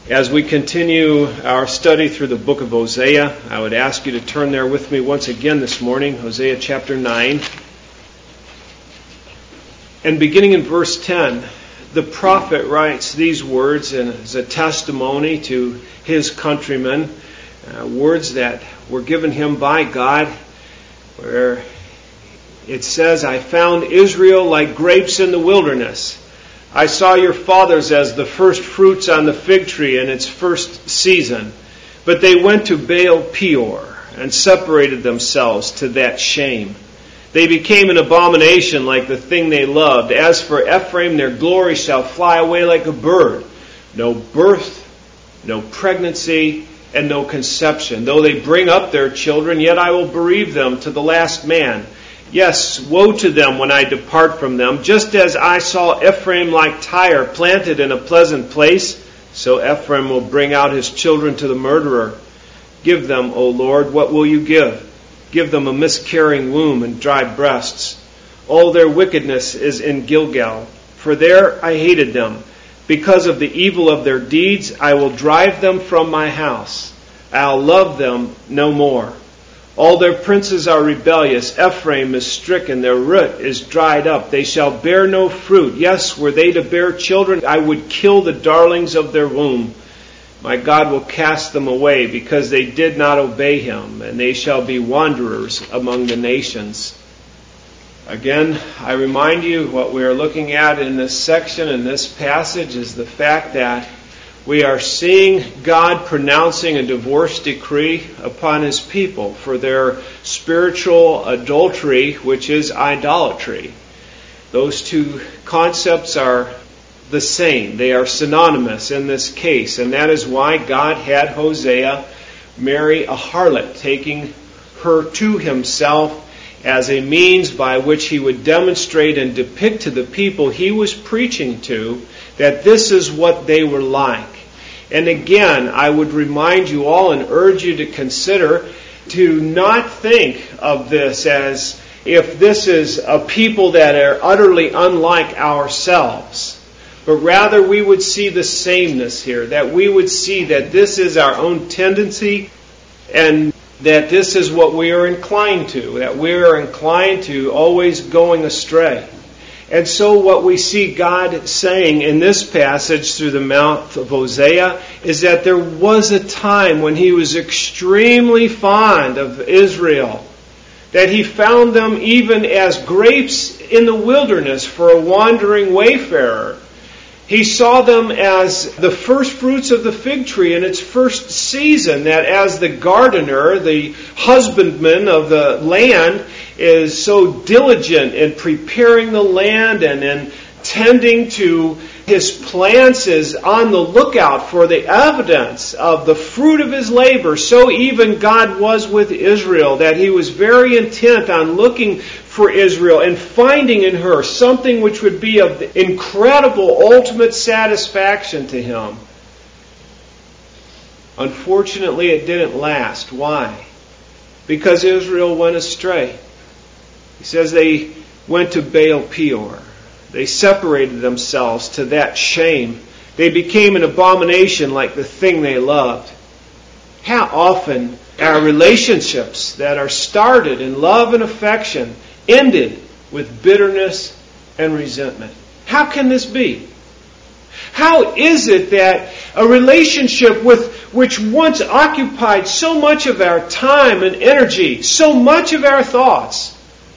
As we continue our study through the book of Hosea, I would ask you to turn there with me once again this morning, Hosea chapter 9. And beginning in verse 10, the prophet writes these words as a testimony to his countrymen, words that were given him by God, where it says, "I found Israel like grapes in the wilderness. I saw your fathers as the first fruits on the fig tree in its first season. But they went to Baal Peor and separated themselves to that shame. They became an abomination like the thing they loved. As for Ephraim, their glory shall fly away like a bird. No birth, no pregnancy, and no conception. Though they bring up their children, yet I will bereave them to the last man. Yes, woe to them when I depart from them. Just as I saw Ephraim like Tyre planted in a pleasant place, so Ephraim will bring out his children to the murderer. Give them, O Lord, what will you give? Give them a miscarrying womb and dry breasts. All their wickedness is in Gilgal, for there I hated them. Because of the evil of their deeds, I will drive them from my house. I'll love them no more. All their princes are rebellious. Ephraim is stricken. Their root is dried up. They shall bear no fruit. Yes, were they to bear children, I would kill the darlings of their womb. My God will cast them away because they did not obey him, and they shall be wanderers among the nations." Again, I remind you what we are looking at in this section, in this passage, is the fact that we are seeing God pronouncing a divorce decree upon his people for their spiritual adultery, which is idolatry. Those two concepts are the same. They are synonymous in this case, and that is why God had Hosea marry a harlot, taking her to himself as a means by which he would demonstrate and depict to the people he was preaching to that this is what they were like. And again, I would remind you all and urge you to consider to not think of this as if this is a people that are utterly unlike ourselves. But rather we would see the sameness here, that we would see that this is our own tendency and that this is what we are inclined to, that we are inclined to always going astray. And so what we see God saying in this passage through the mouth of Hosea is that there was a time when he was extremely fond of Israel, that he found them even as grapes in the wilderness for a wandering wayfarer. He saw them as the first fruits of the fig tree in its first season, that as the gardener, the husbandman of the land, is so diligent in preparing the land and in tending to his plants, is on the lookout for the evidence of the fruit of his labor, so even God was with Israel, that he was very intent on looking for Israel and finding in her something which would be of incredible ultimate satisfaction to him. Unfortunately, it didn't last. Why? Because Israel went astray. He says they went to Baal Peor. They separated themselves to that shame. They became an abomination like the thing they loved. How often our relationships that are started in love and affection ended with bitterness and resentment? How can this be? How is it that a relationship which once occupied so much of our time and energy, so much of our thoughts,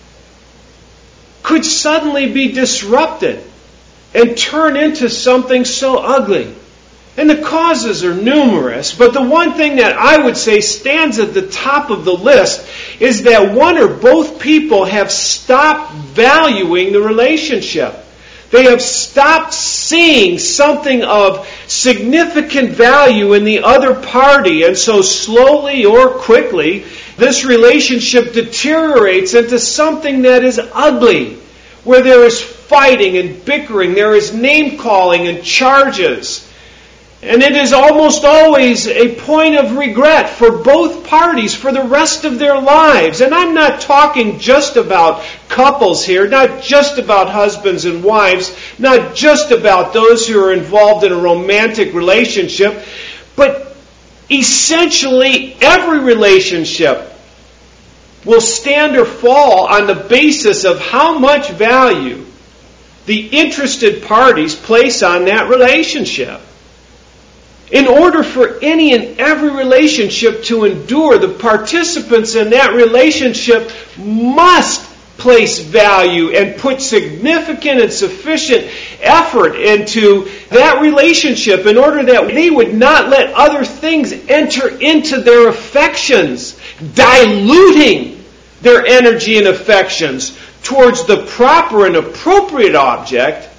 could suddenly be disrupted and turn into something so ugly? And the causes are numerous, but the one thing that I would say stands at the top of the list is that one or both people have stopped valuing the relationship. They have stopped seeing something of significant value in the other party, and so slowly or quickly, this relationship deteriorates into something that is ugly, where there is fighting and bickering, there is name-calling and charges. And it is almost always a point of regret for both parties for the rest of their lives. And I'm not talking just about couples here, not just about husbands and wives, not just about those who are involved in a romantic relationship, but essentially every relationship will stand or fall on the basis of how much value the interested parties place on that relationship. In order for any and every relationship to endure, the participants in that relationship must place value and put significant and sufficient effort into that relationship in order that they would not let other things enter into their affections, diluting their energy and affections towards the proper and appropriate object,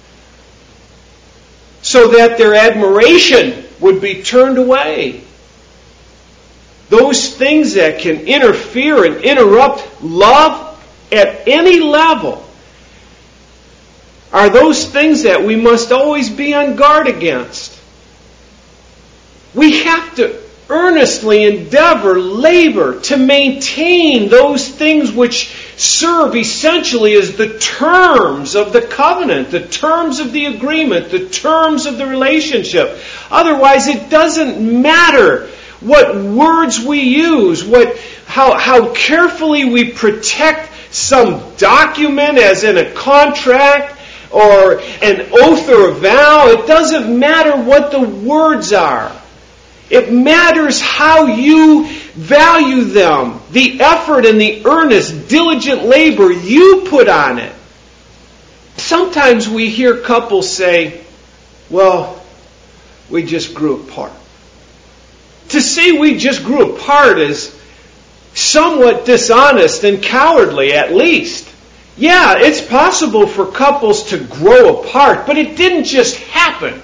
so that their admiration would be turned away. Those things that can interfere and interrupt love at any level are those things that we must always be on guard against. We have to earnestly endeavor, labor to maintain those things which serve essentially as the terms of the covenant, the terms of the agreement, the terms of the relationship. Otherwise, it doesn't matter what words we use, how carefully we protect some document, as in a contract or an oath or a vow. It doesn't matter what the words are. It matters how you value them, the effort and the earnest, diligent labor you put on it. Sometimes we hear couples say, well, we just grew apart. To say we just grew apart is somewhat dishonest and cowardly, at least. Yeah, it's possible for couples to grow apart, but it didn't just happen.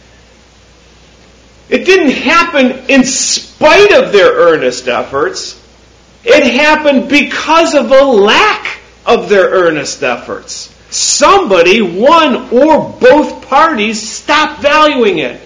It didn't happen in spite of their earnest efforts. It happened because of a lack of their earnest efforts. Somebody, one or both parties, stopped valuing it.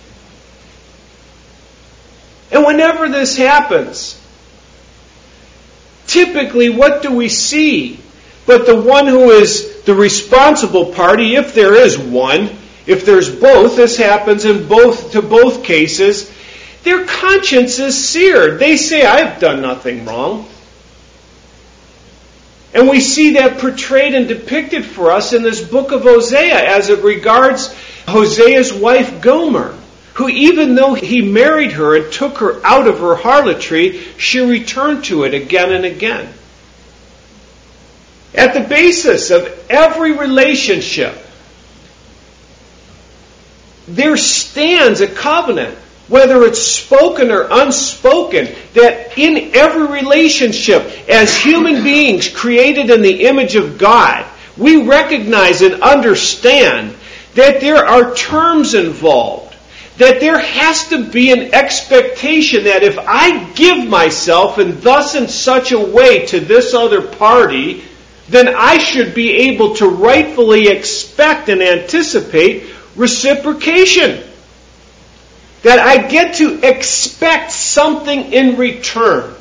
And whenever this happens, typically what do we see? But the one who is the responsible party, if there is one, if there's both, this happens to both cases, their conscience is seared. They say, I've done nothing wrong. And we see that portrayed and depicted for us in this book of Hosea as it regards Hosea's wife Gomer, who even though he married her and took her out of her harlotry, she returned to it again and again. At the basis of every relationship, there stands a covenant, whether it's spoken or unspoken, that in every relationship, as human beings created in the image of God, we recognize and understand that there are terms involved, that there has to be an expectation that if I give myself and thus in such a way to this other party, then I should be able to rightfully expect and anticipate reciprocation. That I get to expect something in return.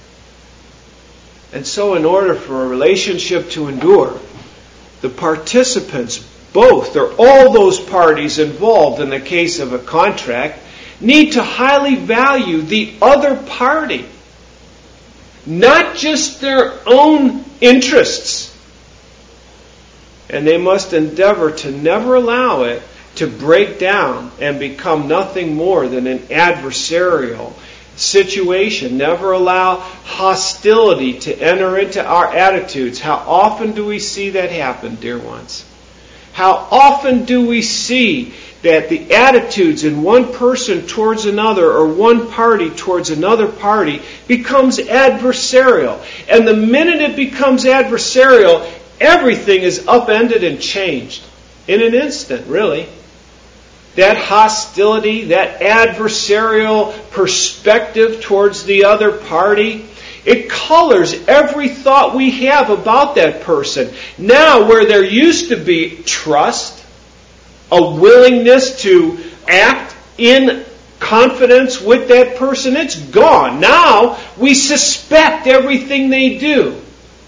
And so in order for a relationship to endure, the participants, both or all those parties involved in the case of a contract, need to highly value the other party. Not just their own interests. And they must endeavor to never allow it to break down and become nothing more than an adversarial situation. Never allow hostility to enter into our attitudes. How often do we see that happen, dear ones? How often do we see that the attitudes in one person towards another or one party towards another party becomes adversarial. And the minute it becomes adversarial, everything is upended and changed. In an instant, really. That hostility, that adversarial perspective towards the other party, it colors every thought we have about that person. Now, where there used to be trust, a willingness to act in confidence with that person, it's gone. Now we suspect everything they do.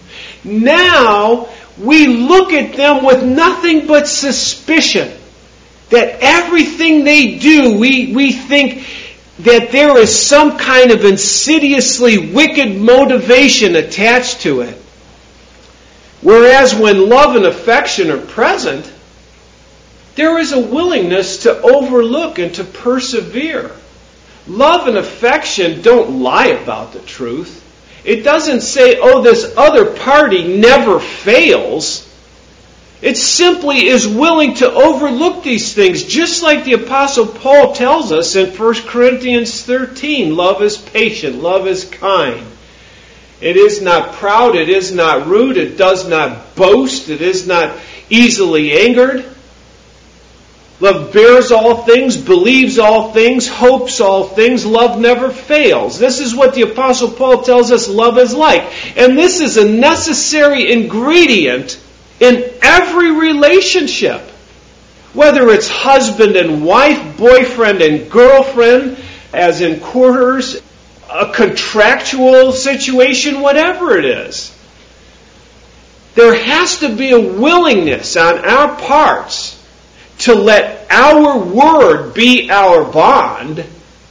Now we look at them with nothing but suspicion. That everything they do, we think that there is some kind of insidiously wicked motivation attached to it. Whereas when love and affection are present, there is a willingness to overlook and to persevere. Love and affection don't lie about the truth. It doesn't say, oh, this other party never fails. It simply is willing to overlook these things, just like the Apostle Paul tells us in 1 Corinthians 13. Love is patient, love is kind. It is not proud, it is not rude, it does not boast, it is not easily angered. Love bears all things, believes all things, hopes all things. Love never fails. This is what the Apostle Paul tells us love is like. And this is a necessary ingredient in every relationship. Whether it's husband and wife, boyfriend and girlfriend, as in courters, a contractual situation, whatever it is. There has to be a willingness on our parts to let our word be our bond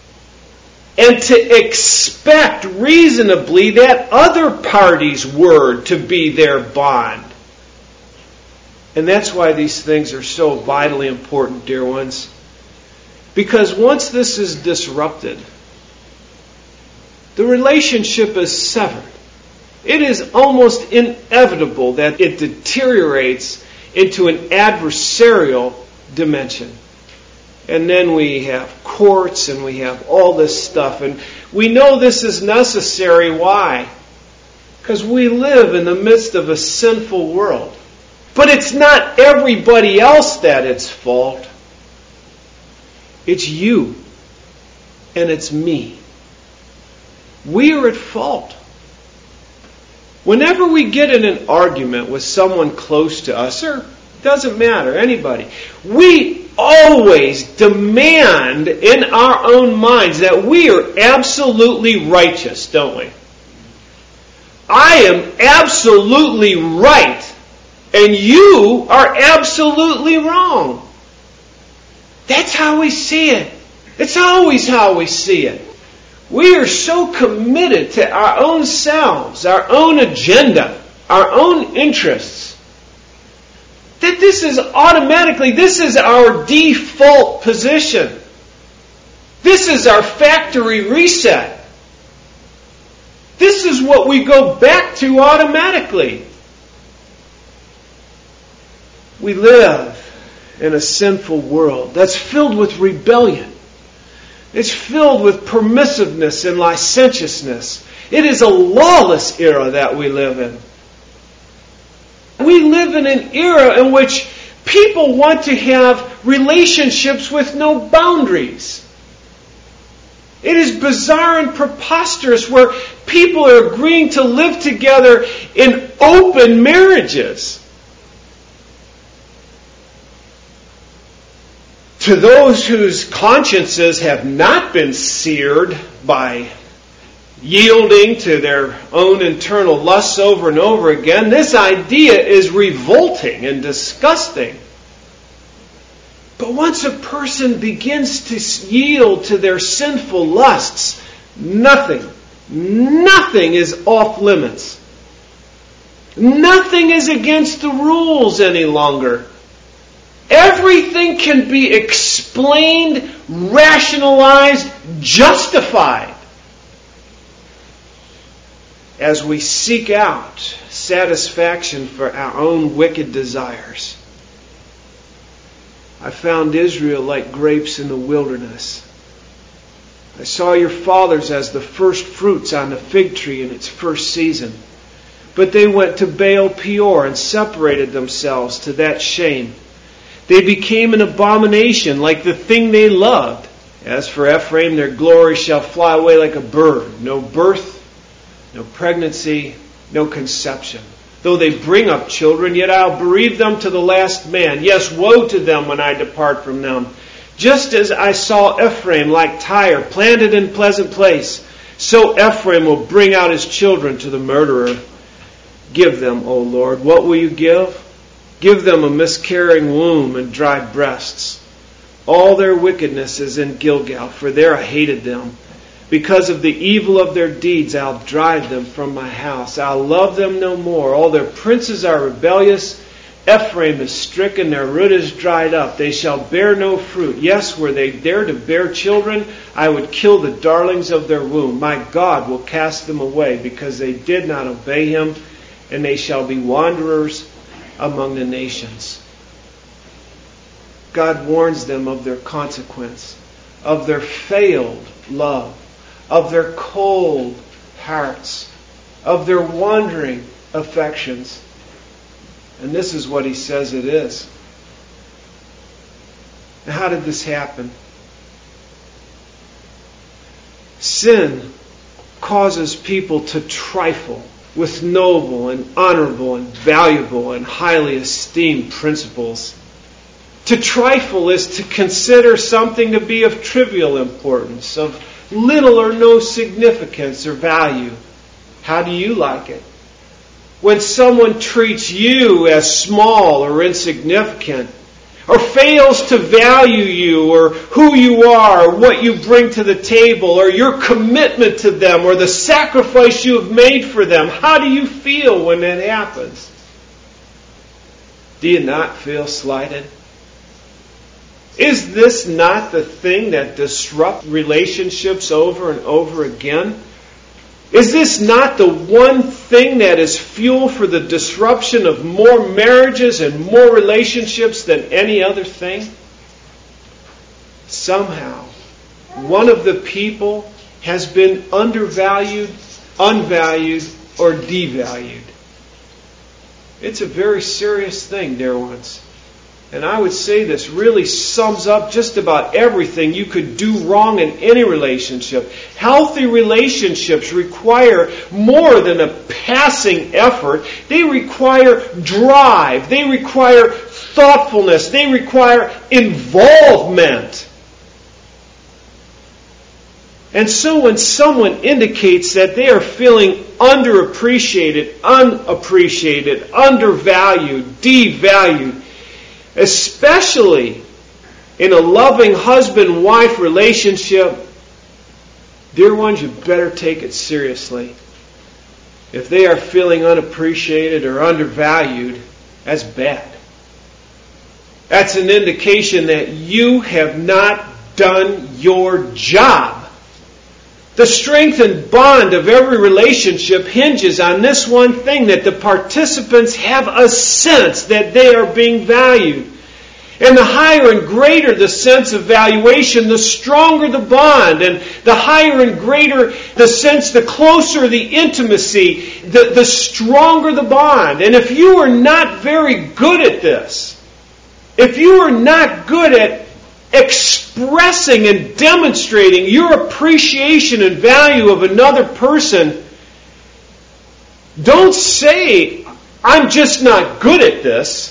and to expect reasonably that other party's word to be their bond. And that's why these things are so vitally important, dear ones. Because once this is disrupted, the relationship is severed. It is almost inevitable that it deteriorates into an adversarial dimension. And then we have courts and we have all this stuff. And we know this is necessary. Why? Because we live in the midst of a sinful world. But it's not everybody else that it's fault. It's you. And it's me. We are at fault. Whenever we get in an argument with someone close to us, or doesn't matter, anybody, we always demand in our own minds that we are absolutely righteous, don't we? I am absolutely right, and you are absolutely wrong. That's how we see it. It's always how we see it. We are so committed to our own selves, our own agenda, our own interests, that this is our default position. This is our factory reset. This is what we go back to automatically. We live in a sinful world that's filled with rebellion. It's filled with permissiveness and licentiousness. It is a lawless era that we live in. We live in an era in which people want to have relationships with no boundaries. It is bizarre and preposterous where people are agreeing to live together in open marriages. To those whose consciences have not been seared by yielding to their own internal lusts over and over again, this idea is revolting and disgusting. But once a person begins to yield to their sinful lusts, nothing is off limits. Nothing is against the rules any longer. Everything can be explained, rationalized, justified as we seek out satisfaction for our own wicked desires. I found Israel like grapes in the wilderness. I saw your fathers as the first fruits on the fig tree in its first season. But they went to Baal Peor and separated themselves to that shame. They became an abomination like the thing they loved. As for Ephraim, their glory shall fly away like a bird. No birth, no pregnancy, no conception. Though they bring up children, yet I'll bereave them to the last man. Yes, woe to them when I depart from them. Just as I saw Ephraim like Tyre, planted in pleasant place, so Ephraim will bring out his children to the murderer. Give them, O Lord, what will you give? Give them a miscarrying womb and dry breasts. All their wickedness is in Gilgal, for there I hated them. Because of the evil of their deeds, I'll drive them from my house. I'll love them no more. All their princes are rebellious. Ephraim is stricken, their root is dried up. They shall bear no fruit. Yes, were they there to bear children, I would kill the darlings of their womb. My God will cast them away, because they did not obey him, and they shall be wanderers among the nations. God warns them of their consequence, of their failed love, of their cold hearts, of their wandering affections. And this is what he says it is. Now, how did this happen? Sin causes people to trifle with noble and honorable and valuable and highly esteemed principles. To trifle is to consider something to be of trivial importance, of little or no significance or value. How do you like it? When someone treats you as small or insignificant, or fails to value you, or who you are, or what you bring to the table, or your commitment to them, or the sacrifice you have made for them, how do you feel when that happens? Do you not feel slighted? Is this not the thing that disrupts relationships over and over again? Is this not the one thing that is fuel for the disruption of more marriages and more relationships than any other thing? Somehow, one of the people has been undervalued, unvalued, or devalued. It's a very serious thing, dear ones. And I would say this really sums up just about everything you could do wrong in any relationship. Healthy relationships require more than a passing effort. They require drive. They require thoughtfulness. They require involvement. And so when someone indicates that they are feeling underappreciated, unappreciated, undervalued, devalued, especially in a loving husband-wife relationship, dear ones, you better take it seriously. If they are feeling unappreciated or undervalued, that's bad. That's an indication that you have not done your job. The strength and bond of every relationship hinges on this one thing, that the participants have a sense that they are being valued. And the higher and greater the sense of valuation, the stronger the bond. And the higher and greater the sense, the closer the intimacy, the stronger the bond. And if you are not very good at this, if you are not good at expressing and demonstrating your appreciation and value of another person, don't say, I'm just not good at this.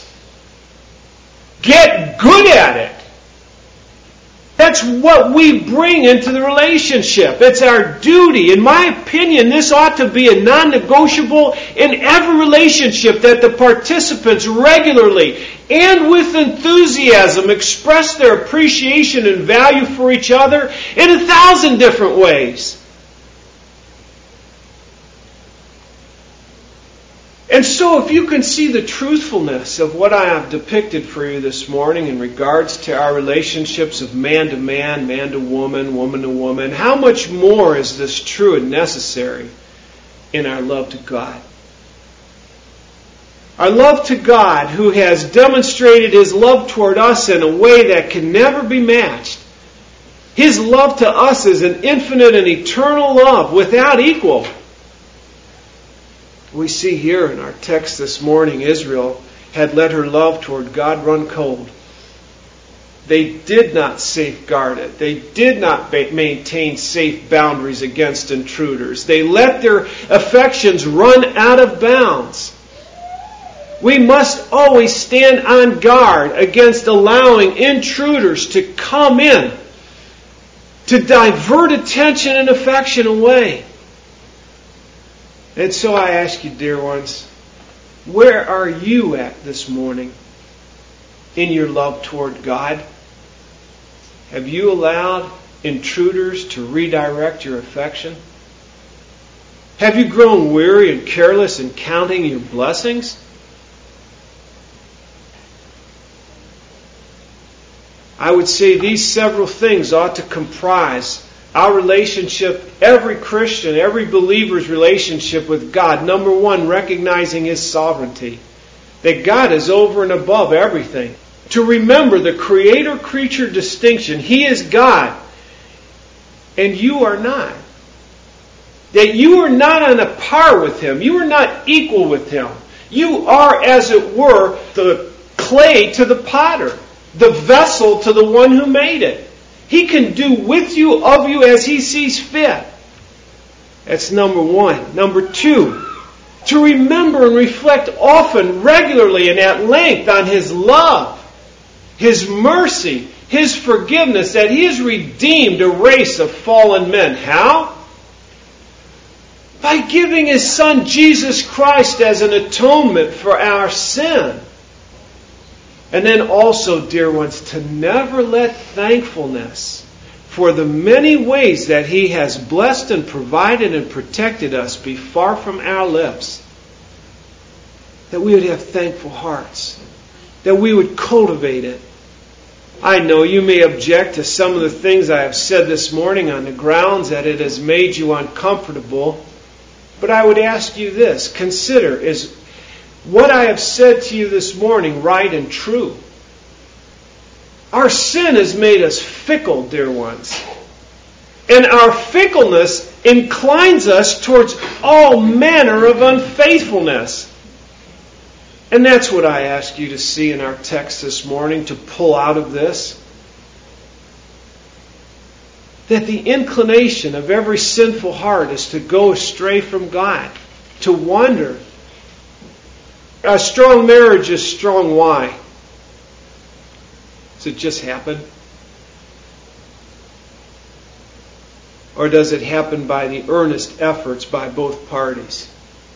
Get good at it. That's what we bring into the relationship. It's our duty. In my opinion, this ought to be a non-negotiable in every relationship, that the participants regularly and with enthusiasm express their appreciation and value for each other in 1,000 different ways. And so if you can see the truthfulness of what I have depicted for you this morning in regards to our relationships of man to man, man to woman, woman to woman, how much more is this true and necessary in our love to God? Our love to God, who has demonstrated His love toward us in a way that can never be matched. His love to us is an infinite and eternal love without equal. We see here in our text this morning, Israel had let her love toward God run cold. They did not safeguard it. They did not maintain safe boundaries against intruders. They let their affections run out of bounds. We must always stand on guard against allowing intruders to come in, to divert attention and affection away. And so I ask you, dear ones, where are you at this morning in your love toward God? Have you allowed intruders to redirect your affection? Have you grown weary and careless in counting your blessings? I would say these several things ought to comprise our relationship, every Christian, every believer's relationship with God. Number one, recognizing His sovereignty. That God is over and above everything. To remember the creator-creature distinction. He is God, and you are not. That you are not on a par with Him. You are not equal with Him. You are, as it were, the clay to the potter, the vessel to the one who made it. He can do with you, of you, as He sees fit. That's number one. Number two, to remember and reflect often, regularly, and at length on His love, His mercy, His forgiveness, that He has redeemed a race of fallen men. How? By giving His Son Jesus Christ as an atonement for our sin. And then also, dear ones, to never let thankfulness for the many ways that He has blessed and provided and protected us be far from our lips. That we would have thankful hearts. That we would cultivate it. I know you may object to some of the things I have said this morning on the grounds that it has made you uncomfortable. But I would ask you this. Consider, is what I have said to you this morning right and true? Our sin has made us fickle, dear ones. And our fickleness inclines us towards all manner of unfaithfulness. And that's what I ask you to see in our text this morning, to pull out of this. That the inclination of every sinful heart is to go astray from God, to wander. A strong marriage is strong. Why? Does it just happen? Or does it happen by the earnest efforts by both parties?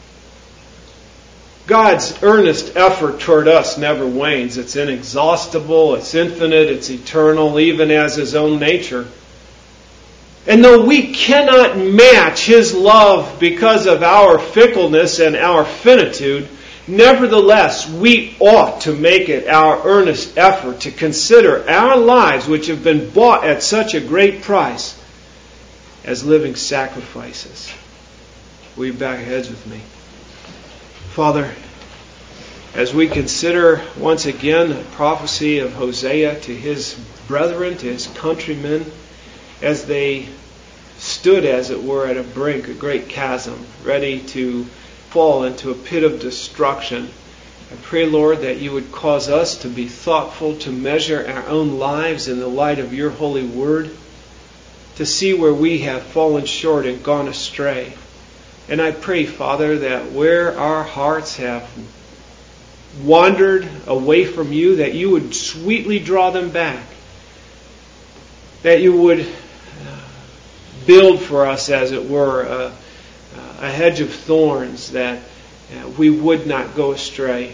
God's earnest effort toward us never wanes. It's inexhaustible, it's infinite, it's eternal, even as His own nature. And though we cannot match His love because of our fickleness and our finitude, nevertheless, we ought to make it our earnest effort to consider our lives, which have been bought at such a great price, as living sacrifices. Will you bow your heads with me? Father, as we consider once again the prophecy of Hosea to his brethren, to his countrymen, as they stood, as it were, at a brink, a great chasm, ready to fall into a pit of destruction, I pray, Lord, that you would cause us to be thoughtful, to measure our own lives in the light of your holy word, to see where we have fallen short and gone astray. And I pray, Father, that where our hearts have wandered away from you, that you would sweetly draw them back, that you would build for us, as it were, a hedge of thorns, that we would not go astray.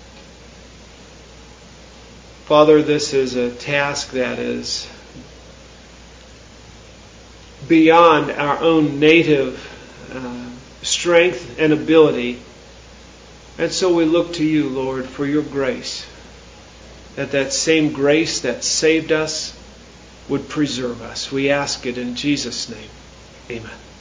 Father, this is a task that is beyond our own native strength and ability. And so we look to you, Lord, for your grace. That same grace that saved us would preserve us. We ask it in Jesus' name. Amen.